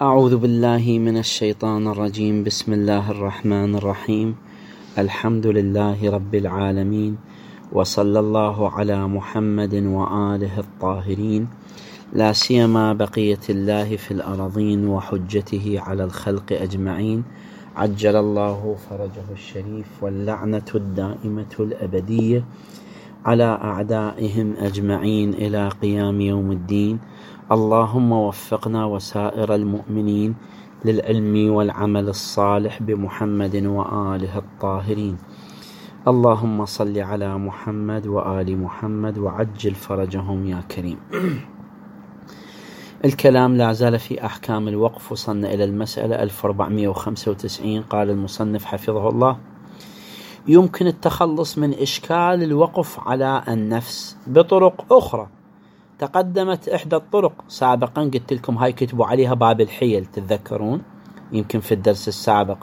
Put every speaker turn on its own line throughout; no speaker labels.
أعوذ بالله من الشيطان الرجيم. بسم الله الرحمن الرحيم. الحمد لله رب العالمين، وصلى الله على محمد وآله الطاهرين، لا سيما بقية الله في الأرضين وحجته على الخلق أجمعين، عجل الله فرجه الشريف، واللعنة الدائمة الأبدية على أعدائهم أجمعين إلى قيام يوم الدين. اللهم وفقنا وسائر المؤمنين للعلم والعمل الصالح بمحمد وآله الطاهرين. اللهم صل على محمد وآل محمد وعجل فرجهم يا كريم. الكلام لا زال في أحكام الوقف، وصلنا إلى المسألة 1495. قال المصنف حفظه الله: يمكن التخلص من إشكال الوقف على النفس بطرق أخرى. تقدمت إحدى الطرق سابقا، قلت لكم هاي كتبوا عليها باب الحيل، تتذكرون يمكن في الدرس السابق،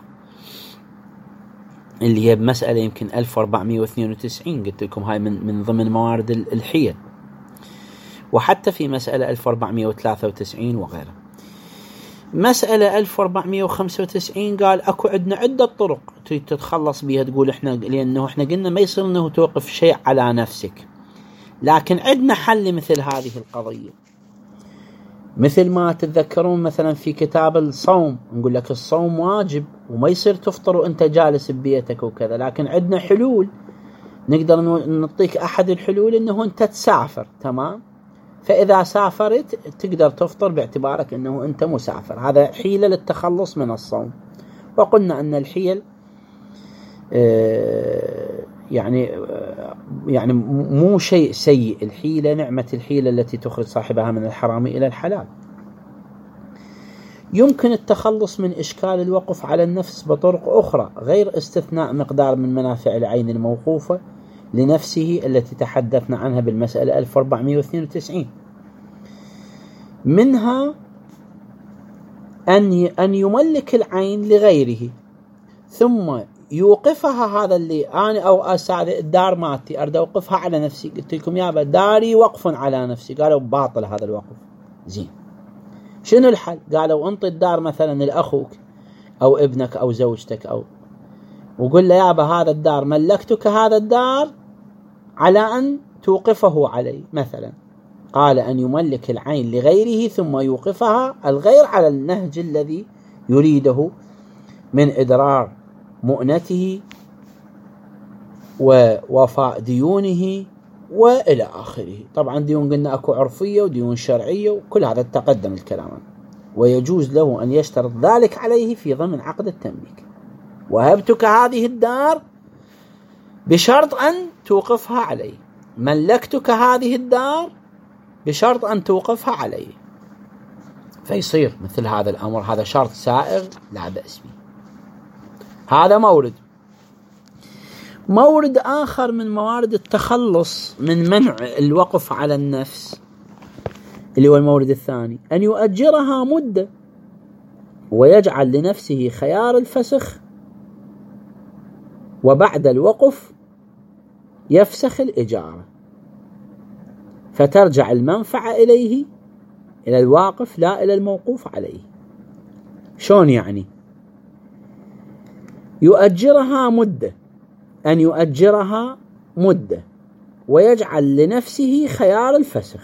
اللي هي بمسألة يمكن 1492، قلت لكم هاي من ضمن موارد الحيل، وحتى في مسألة 1493 وغيرها. مسألة 1495 قال أكو عندنا عدة طرق تتخلص بها، تقول إحنا لأنه إحنا قلنا ما يصير أنه توقف شيء على نفسك، لكن عندنا حل مثل هذه القضية. مثل ما تتذكرون مثلا في كتاب الصوم نقول لك الصوم واجب وما يصير تفطر وانت جالس ببيتك وكذا، لكن عندنا حلول نقدر نعطيك. أحد الحلول أنه أنت تسافر، تمام؟ فإذا سافرت تقدر تفطر باعتبارك أنه أنت مسافر. هذا حيلة للتخلص من الصوم. وقلنا أن الحيل يعني مو شيء سيء. الحيلة نعمة، الحيلة التي تخرج صاحبها من الحرام إلى الحلال. يمكن التخلص من إشكال الوقف على النفس بطرق أخرى غير استثناء مقدار من منافع العين الموقوفة لنفسه التي تحدثنا عنها بالمسألة 1492. منها أن يملك العين لغيره ثم يوقفها. هذا اللي أنا أو أساعد الدار مالتي أريد أوقفها على نفسي، قلت لكم يابا داري وقف على نفسي، قالوا باطل هذا الوقف. زين، شنو الحل؟ قالوا انطي الدار مثلا لأخوك أو ابنك أو زوجتك، وقل له يابا هذا الدار ملكتك هذا الدار على أن توقفه علي مثلا. قال أن يملك العين لغيره ثم يوقفها الغير على النهج الذي يريده من إدرار مؤنته ووفاء ديونه وإلى آخره. طبعا ديون قلنا أكو عرفية وديون شرعية وكل هذا تقدم الكلام. ويجوز له أن يشترط ذلك عليه في ضمن عقد التمليك. وهبتك هذه الدار بشرط أن توقفها علي، ملكتك هذه الدار بشرط أن توقفها علي. فيصير مثل هذا الأمر، هذا شرط سائغ لا بأس به. هذا مورد آخر من موارد التخلص من منع الوقف على النفس، اللي هو المورد الثاني، أن يؤجرها مدة ويجعل لنفسه خيار الفسخ، وبعد الوقف يفسخ الإجارة فترجع المنفعة إليه، إلى الواقف لا إلى الموقوف عليه. شون يعني؟ يؤجرها مدة، أن يؤجرها مدة ويجعل لنفسه خيار الفسخ.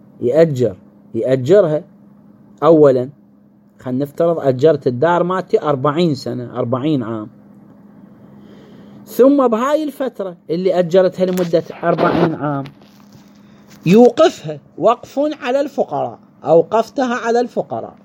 يأجرها أولا، خلينا نفترض أجرت الدار مالتي 40 سنة 40 عام، ثم بهاي الفترة اللي أجرتها لمدة 40 عام يوقفها وقف على الفقراء، أوقفتها على الفقراء.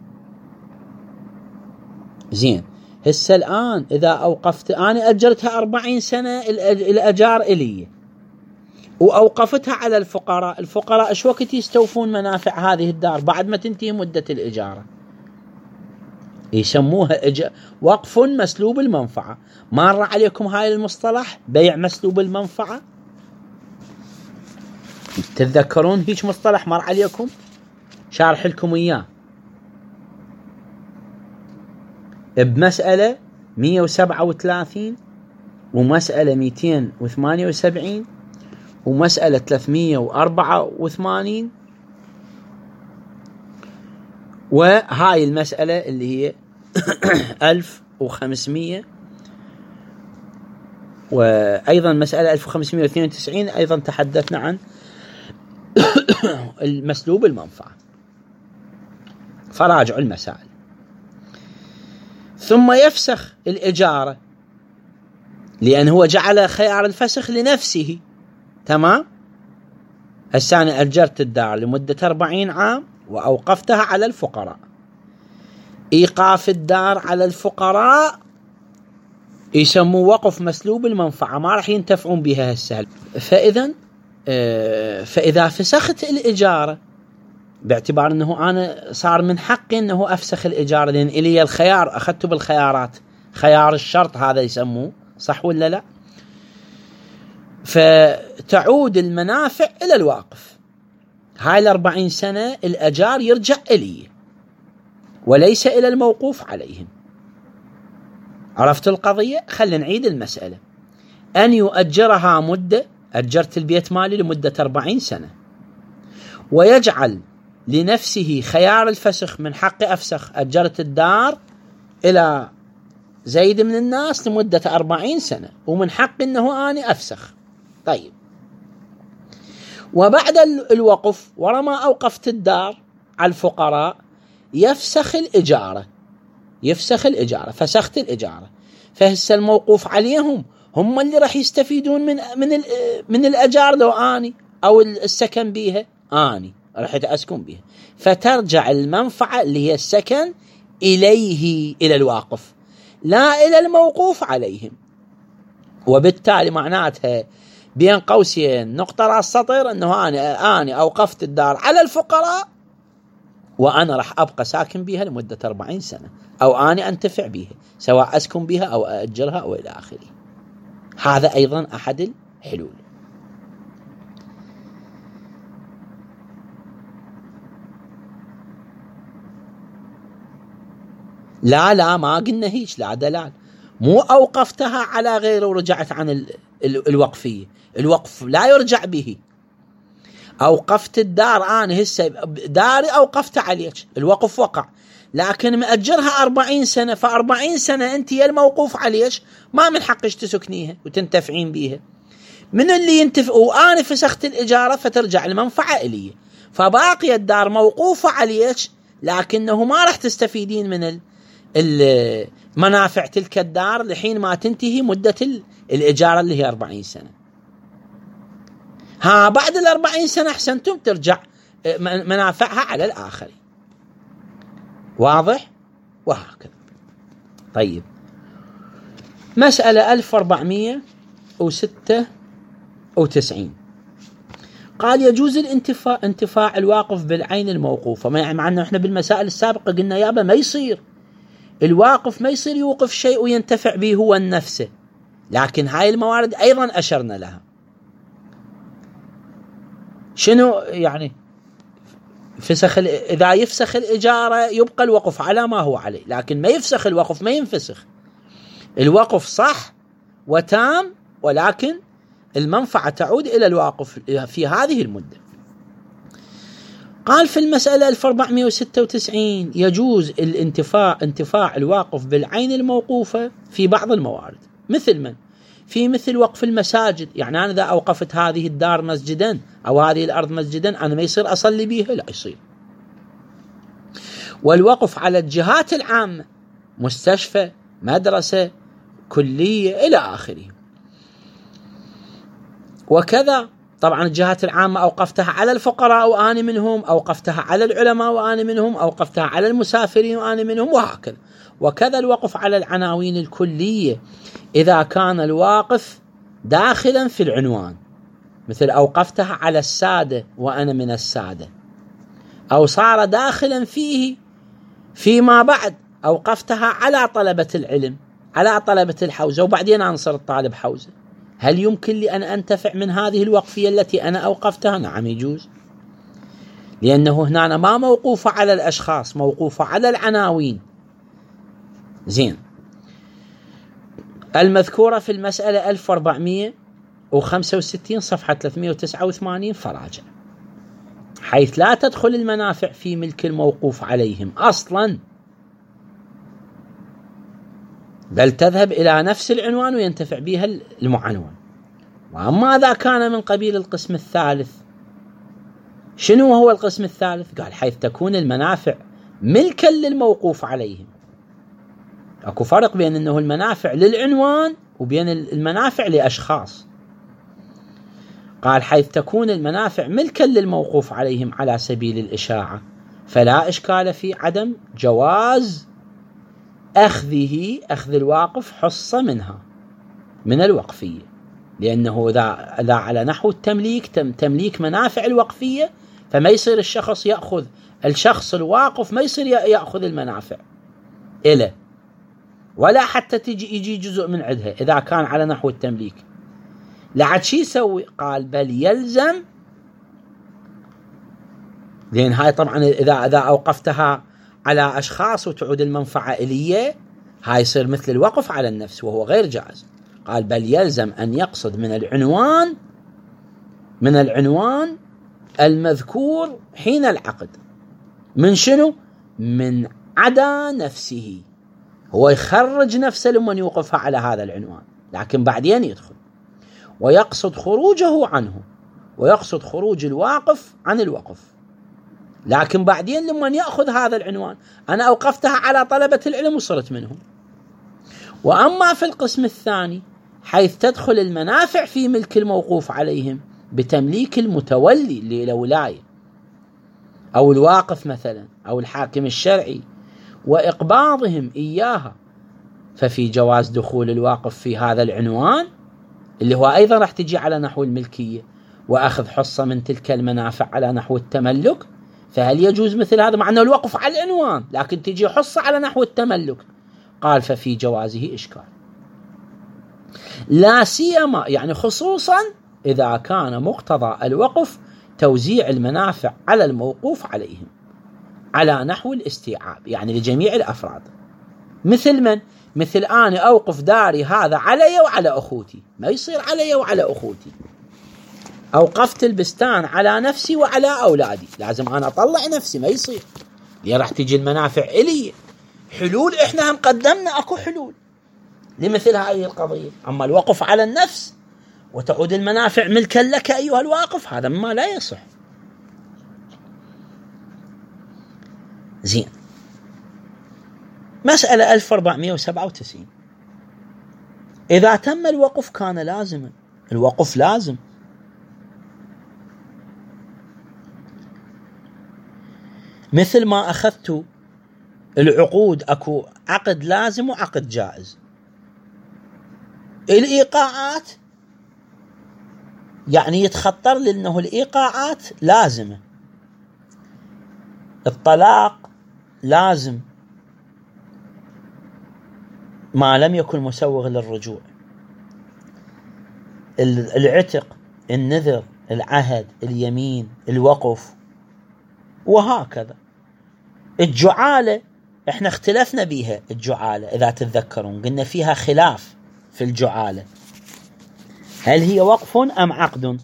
زين، هسه الآن إذا أوقفت، أنا أجرتها 40 سنة الأجار إلي وأوقفتها على الفقراء. الفقراء إيش وقت يستوفون منافع هذه الدار بعد ما تنتهي مدة الإجارة؟ يسموها وقف مسلوب المنفعة. مر عليكم هاي المصطلح، بيع مسلوب المنفعة؟ تتذكرون هيك مصطلح مر عليكم؟ شارح لكم إياه بمسألة 137 ومسألة 278 ومسألة 384 وهاي المسألة اللي هي 1500 وأيضا مسألة 1592 أيضا تحدثنا عن المسلوب المنفعة، فراجعوا المسائل. ثم يفسخ الإجارة لأن هو جعل خيار الفسخ لنفسه، تمام. هسه أنا أجرت الدار لمدة 40 عام وأوقفتها على الفقراء. إيقاف الدار على الفقراء يسموه وقف مسلوب المنفعة، ما راح ينتفعون بها هسه. فإذا فسخت الإجارة باعتبار أنه أنا صار من حقي أنه أفسخ الإجارة لأن إلي الخيار، أخذته بالخيارات، خيار الشرط هذا يسموه، صح ولا لا؟ فتعود المنافع إلى الواقف. هاي 40 سنة الأجار يرجع إلي وليس إلى الموقوف عليهم. عرفت القضية؟ خلينا نعيد المسألة. أن يؤجرها مدة، أجرت البيت مالي لمدة 40 سنة ويجعل لنفسه خيار الفسخ، من حقي أفسخ، أجرت الدار إلى زيد من الناس لمدة 40 سنة ومن حقي أنه أنا أفسخ. طيب، وبعد الوقف ورما أوقفت الدار على الفقراء يفسخ الإجارة، فسخت الإجارة. فهسه الموقوف عليهم هم اللي راح يستفيدون من الأجار، لو آني أو السكن بيها آني راح أسكن بيها، فترجع المنفعة اللي هي السكن إليه، إلى الواقف، لا إلى الموقوف عليهم. وبالتالي معناتها بين قوسين نقطة راس سطر أنه أنا أوقفت الدار على الفقراء وأنا راح أبقى ساكن بها لمدة 40 سنة، أو أنا أنتفع بها سواء أسكن بها أو أأجرها أو إلى آخره. هذا أيضا أحد الحلول. لا ما قلنا هيك، لا دلال، مو أوقفتها على غيره ورجعت عن الوقفية. الوقف لا يرجع به. أوقفت الدار، أنا هسه داري أوقفت عليك، الوقف وقع، لكن مأجرها 40 سنة، ف40 سنة أنت يا الموقوف عليك ما من حقش تسكنيها وتنتفعين بيها. من اللي ينتفع؟ وأنا فسخت الإجارة فترجع المنفعة إلي، فباقي الدار موقوفة عليك لكنه ما راح تستفيدين من منافع تلك الدار لحين ما تنتهي مدة الإجارة اللي هي 40 سنة. بعد 40 سنة أحسنتم ترجع منافعها على الآخرين. واضح؟ وهكذا. طيب، مسألة 1496 قال يجوز انتفاع الواقف بالعين الموقوفة. مع أنه إحنا بالمسائل السابقة قلنا يابا ما يصير الواقف ما يصير يوقف شيء وينتفع به هو النفسه، لكن هاي الموارد أيضا أشرنا لها. شنو يعني؟ إذا يفسخ الإجارة يبقى الوقف على ما هو عليه، لكن ما يفسخ الوقف، ما ينفسخ الوقف صح وتام، ولكن المنفعة تعود إلى الواقف في هذه المدة. قال في المسألة 1496 يجوز انتفاع الواقف بالعين الموقوفة في بعض الموارد، مثل مثل وقف المساجد. يعني أنا إذا أوقفت هذه الدار مسجدا أو هذه الأرض مسجدا، أنا ما يصير أصلي بيها، لا يصير. والوقف على الجهات العامة، مستشفى، مدرسة، كلية إلى آخره. وكذا طبعا الجهات العامة أوقفتها على الفقراء وأنا منهم، أوقفتها على العلماء وأنا منهم، أوقفتها على المسافرين وأنا منهم، وهكذا. وكذا الوقف على العناوين الكلية إذا كان الواقف داخلا في العنوان، مثل أوقفتها على السادة وأنا من السادة، أو صار داخلا فيه فيما بعد أوقفتها على طلبة العلم، على طلبة الحوزة، وبعدين أنصر الطالب حوزة. هل يمكن لي أن أنتفع من هذه الوقفية التي أنا أوقفتها؟ نعم يجوز، لأنه هنا ما موقوفة على الأشخاص، موقوفة على العناوين. زين، المذكورة في المسألة 1465 صفحة 389 فراجع. حيث لا تدخل المنافع في ملك الموقوف عليهم أصلا، بل تذهب إلى نفس العنوان وينتفع بها المعنون. وأما إذا كان من قبيل القسم الثالث، شنو هو القسم الثالث؟ قال حيث تكون المنافع ملكا للموقوف عليهم. أكو فرق بين أنه المنافع للعنوان وبين المنافع لأشخاص. قال حيث تكون المنافع ملكا للموقوف عليهم على سبيل الإشاعة، فلا إشكال في عدم جواز أخذ الواقف حصة منها من الوقفية، لأنه إذا على نحو التمليك تمليك منافع الوقفية، فما يصير الشخص الواقف ما يصير يأخذ المنافع إله، ولا حتى يجي جزء من عندها إذا كان على نحو التمليك. لعد شي يسوي؟ قال بل يلزم، لأن هاي طبعا إذا أوقفتها على أشخاص وتعود المنفعة إليه، هاي يصير مثل الوقف على النفس وهو غير جائز. قال بل يلزم أن يقصد من العنوان المذكور حين العقد. من شنو؟ من عدا نفسه، هو يخرج نفسه لمن يوقفها على هذا العنوان، لكن بعدين يدخل ويقصد خروجه عنه، ويقصد خروج الواقف عن الوقف، لكن بعدين لمن يأخذ هذا العنوان أنا أوقفتها على طلبة العلم وصرت منهم. وأما في القسم الثاني حيث تدخل المنافع في ملك الموقوف عليهم بتمليك المتولي للولاية أو الواقف مثلا أو الحاكم الشرعي وإقباضهم إياها، ففي جواز دخول الواقف في هذا العنوان اللي هو أيضا راح تجي على نحو الملكية، وأخذ حصة من تلك المنافع على نحو التملك. فهل يجوز مثل هذا؟ مع أنه الوقف على العنوان لكن تجي حصة على نحو التملك. قال ففي جوازه إشكال، لا سيما يعني خصوصا إذا كان مقتضى الوقف توزيع المنافع على الموقوف عليهم على نحو الاستيعاب، يعني لجميع الأفراد. مثل من؟ مثل أنا أوقف داري هذا علي وعلى أخوتي، ما يصير علي وعلى أخوتي. أوقفت البستان على نفسي وعلى أولادي، لازم أنا أطلع نفسي، ما يصير، ليه راح تجي المنافع إلي. حلول إحنا هم قدمنا أكو حلول لمثل هذه القضية. أما الوقف على النفس وتعود المنافع ملكا لك أيها الواقف، هذا ما لا يصح. زين. مسألة 1497، إذا تم الوقف كان لازما. الوقف لازم، مثل ما أخذت العقود أكو عقد لازم وعقد جائز. الإيقاعات يعني يتخطر لأنه الإيقاعات لازمة. الطلاق لازم ما لم يكن مسوغ للرجوع. العتق، النذر، العهد، اليمين، الوقف، وهكذا. الجعالة احنا اختلفنا بيها. الجعالة إذا تتذكرون قلنا فيها خلاف في الجعالة، هل هي وقف أم عقد؟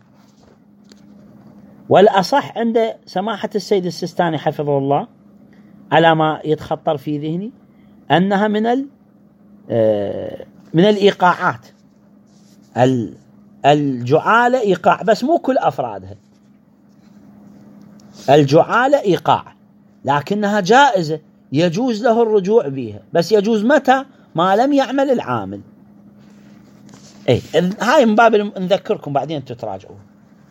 والأصح عند سماحة السيد السيستاني حفظه الله على ما يتخطر في ذهني أنها من الإيقاعات. الجعالة إيقاع، بس مو كل أفرادها. الجعالة إيقاع لكنها جائزة، يجوز له الرجوع بها، بس يجوز متى؟ ما لم يعمل العامل. هاي من باب نذكركم بعدين تتراجعون.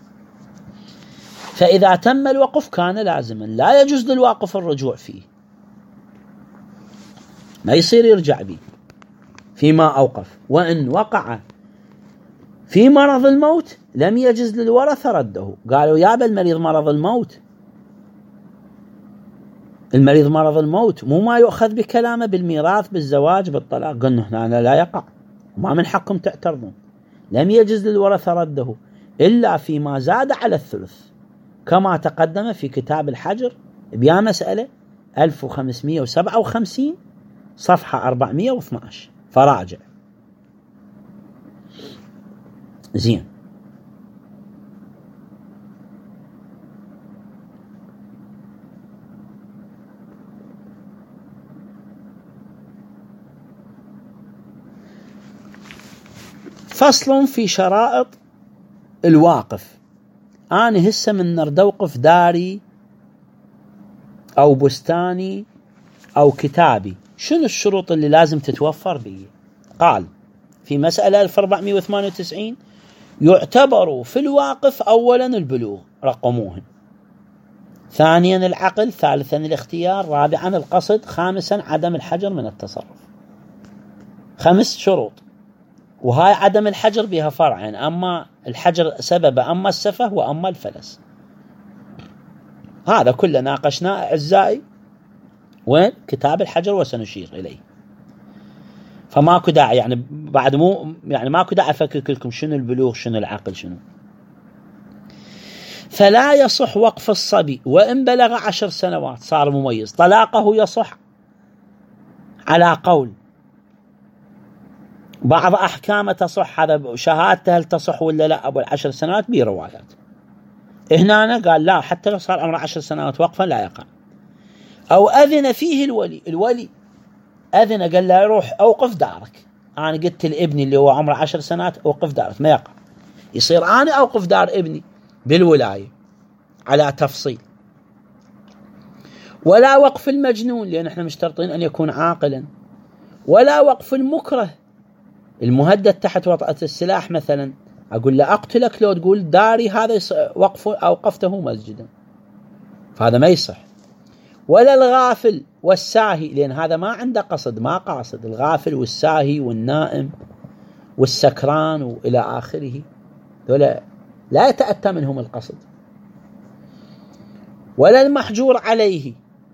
فإذا تم الوقف كان لازما، لا يجوز للواقف الرجوع فيه، ما يصير يرجع به فيما أوقف. وإن وقع في مرض الموت لم يجز للورثة رده. قالوا يا المريض مرض الموت، المريض مرض الموت مو ما يؤخذ بكلامه بالميراث بالزواج بالطلاق. قلنا هنا لا يقع، وما من حقكم تعترضون. لم يجز للورثة رده إلا فيما زاد على الثلث، كما تقدم في كتاب الحجر بيا مسألة 1557 صفحة 412، فراجع. زين. فصل في شرائط الواقف. أنا هسه من نرد أوقف داري أو بستاني أو كتابي، شنو الشروط اللي لازم تتوفر بي؟ قال في مسألة 1498 يعتبر في الواقف أولا البلوغ، رقموهن، ثانيا العقل، ثالثا الاختيار، رابعا القصد، خامسا عدم الحجر من التصرف. 5 شروط. وهاي عدم الحجر بها فرعين، أما الحجر سببه أما السفه وأما الفلس. هذا كله ناقشناه أعزائي وين كتاب الحجر وسنشير إليه، فماكو داعي يعني بعد ماكو داعي أفكك لكم شنو البلوغ شنو العقل شنو. فلا يصح وقف الصبي وإن بلغ 10 سنوات صار مميز. طلاقه يصح على قول، بعض أحكامه تصح، هذا شهادته هل تصح ولا لا أبو 10 سنوات بروايات. هنا قال لا، حتى لو صار عمره 10 سنوات وقفا لا يقع. أو أذن فيه الولي أذن قال له روح أوقف دارك، أنا قلت لابني اللي هو عمره 10 سنوات أوقف دارك، ما يقع. يصير أنا أوقف دار ابني بالولاية على تفصيل. ولا وقف المجنون لأن احنا مشترطين أن يكون عاقلا. ولا وقف المكره المهدد تحت وطأة السلاح، مثلا أقول له أقتلك لو تقول داري هذا وقف أوقفته مسجدا، فهذا ما يصح. ولا الغافل والساهي لأن هذا ما عنده قصد، ما قاصد. الغافل والساهي والنائم والسكران وإلى آخره دول لا يتأتى منهم القصد. ولا المحجور عليه.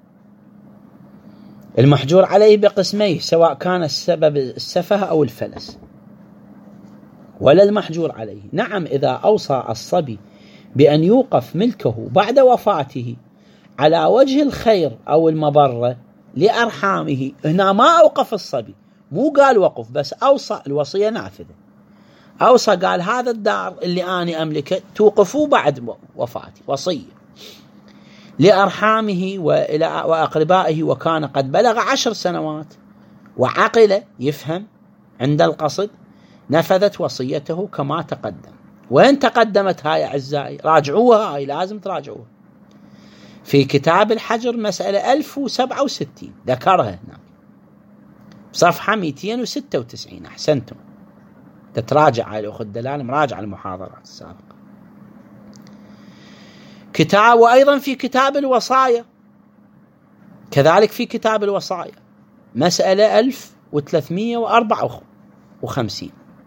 المحجور عليه بقسميه سواء كان السبب السفه أو الفلس. ولا المحجور عليه، نعم إذا أوصى الصبي بأن يوقف ملكه بعد وفاته على وجه الخير أو المبرة لأرحامه، هنا ما أوقف الصبي، مو قال وقف بس أوصى، الوصية نافذة. أوصى قال هذا الدار اللي أنا أملكه توقفوه بعد وفاتي، وصية لأرحامه وأقربائه، وكان قد بلغ 10 سنوات وعقل يفهم عند القصد، نفذت وصيته كما تقدم. وين تقدمت هاي أعزائي؟ راجعوها، هاي لازم تراجعوها في كتاب الحجر مسألة 1067 ذكرها هنا صفحة 296. أحسنتم، تتراجع على الأخ الدلال، مراجع المحاضرات السابقة. كتاب، وأيضا في كتاب الوصايا، كذلك في كتاب الوصايا مسألة 1354.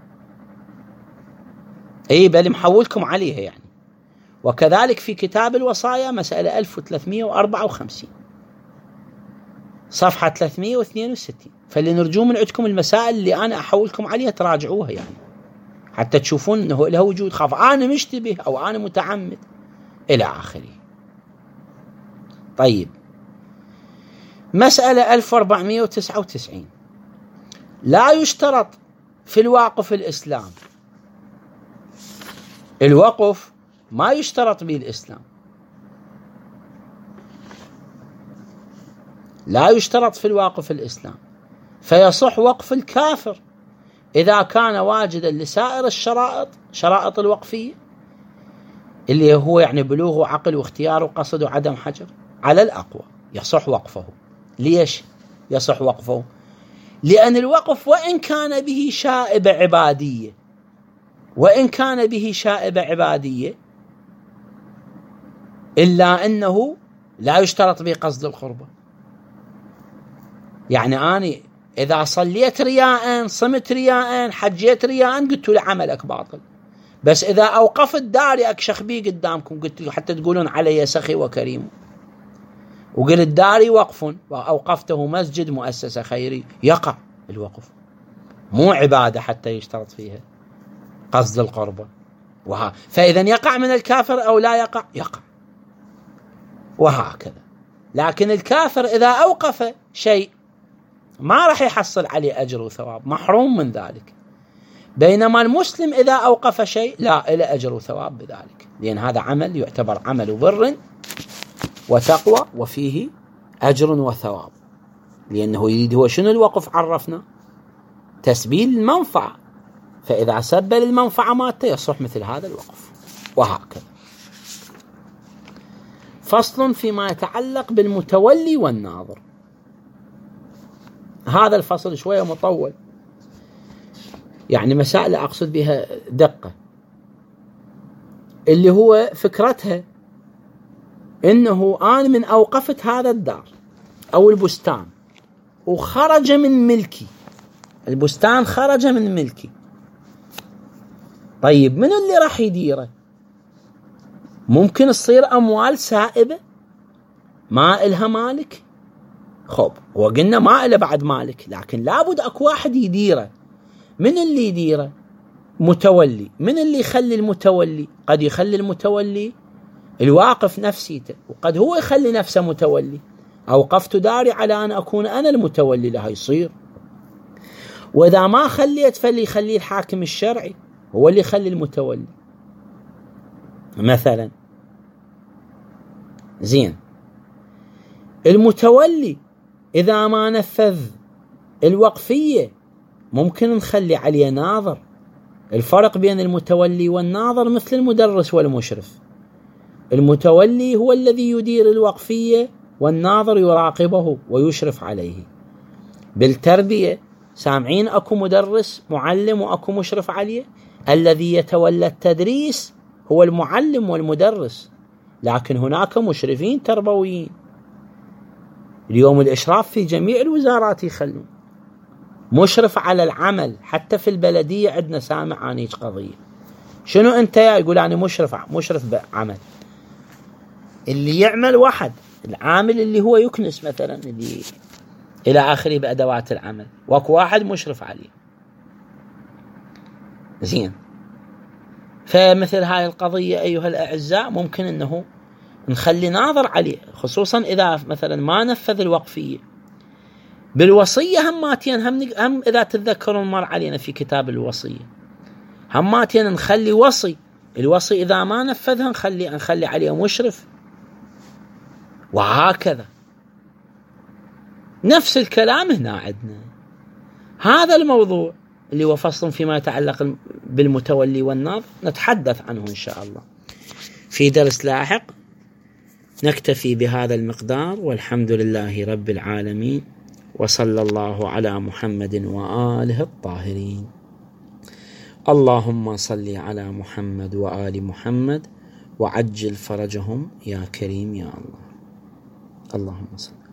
أي بل محولكم عليها يعني. وكذلك في كتاب الوصايا مسألة 1354 صفحة 362. فاللي نرجو من عندكم المسائل اللي أنا أحولكم عليها تراجعوها يعني، حتى تشوفون أنه له وجود خاف أنا مشتبه أو أنا متعمد إلى آخره. طيب، مسألة 1499 لا يشترط في الواقف الإسلام. الوقف ما يشترط به الإسلام، لا يشترط في الواقف الإسلام، فيصح وقف الكافر إذا كان واجدا لسائر الشرائط، شرائط الوقفية اللي هو يعني بلوغ وعقل واختيار وقصد وعدم حجر، على الأقوى يصح وقفه. ليش يصح وقفه؟ لأن الوقف وإن كان به شائبة عبادية، وإن كان به شائبة عبادية إلا أنه لا يشترط به قصد القربة. يعني أنا إذا صليت رياء، صمت رياء، حجيت رياء، قلت له عملك باطل. بس إذا أوقفت داري أكشخ بي قدامكم، قلت حتى تقولون علي سخي وكريم، وقلت داري وقف وأوقفته مسجد مؤسسة خيري، يقع الوقف، مو عبادة حتى يشترط فيها قصد القربة. فإذا يقع من الكافر أو لا يقع؟ يقع، وهكذا. لكن الكافر إذا أوقف شيء ما راح يحصل عليه أجر وثواب، محروم من ذلك. بينما المسلم إذا أوقف شيء لا، إلى أجر وثواب بذلك، لأن هذا عمل يعتبر عمل بر وتقوى وفيه أجر وثواب، لأنه يريد هو شنو الوقف؟ عرفنا تسبيل المنفعة، فإذا سب للمنفعة مالته يصح مثل هذا الوقف، وهكذا. فصل فيما يتعلق بالمتولي والناظر. هذا الفصل شوية مطول، يعني مسائل أقصد بها دقة، اللي هو فكرتها إنه أنا من أوقفت هذا الدار أو البستان وخرج من ملكي، البستان خرج من ملكي، طيب من اللي راح يديره؟ ممكن تصير أموال سائبة ما إلها مالك، خب وقلنا ما إله بعد مالك، لكن لابد أكو واحد يديره. من اللي يديره؟ متولي. من اللي يخلي المتولي؟ قد يخلي المتولي الواقف نفسيته، وقد هو يخلي نفسه متولي. أوقفت داري على أن أكون أنا المتولي لها، يصير. وإذا ما خليت فاللي يخليه الحاكم الشرعي هو اللي يخلي المتولي مثلا. زين، المتولي إذا ما نفذ الوقفية ممكن نخلي عليه ناظر. الفرق بين المتولي والناظر مثل المدرس والمشرف، المتولي هو الذي يدير الوقفية والناظر يراقبه ويشرف عليه. بالتربية سامعين أكو مدرس معلم وأكو مشرف عليه، الذي يتولى التدريس هو المعلم والمدرس، لكن هناك مشرفين تربويين. اليوم الإشراف في جميع الوزارات يخلون مشرف على العمل، حتى في البلدية عندنا سامع عن قضية. شنو أنت يقول أنا مشرف بعمل، اللي يعمل واحد، العامل اللي هو يكنس مثلا، اللي إلى آخره بأدوات العمل، واكو واحد مشرف عليه. زين، فمثل هاي القضية أيها الأعزاء ممكن أنه نخلي ناظر عليه، خصوصا إذا مثلا ما نفذ الوقفية. بالوصية هماتين هم إذا تتذكرون مر علينا في كتاب الوصية، هماتين نخلي وصي، الوصي إذا ما نفذها نخلي عليه مشرف، وهكذا. نفس الكلام هنا عندنا. هذا الموضوع اللي هو فصل فيما يتعلق بالمتولي والناظر نتحدث عنه إن شاء الله في درس لاحق. نكتفي بهذا المقدار، والحمد لله رب العالمين، وصلى الله على محمد وآله الطاهرين. اللهم صل على محمد وآل محمد وعجل فرجهم يا كريم يا الله. اللهم صل.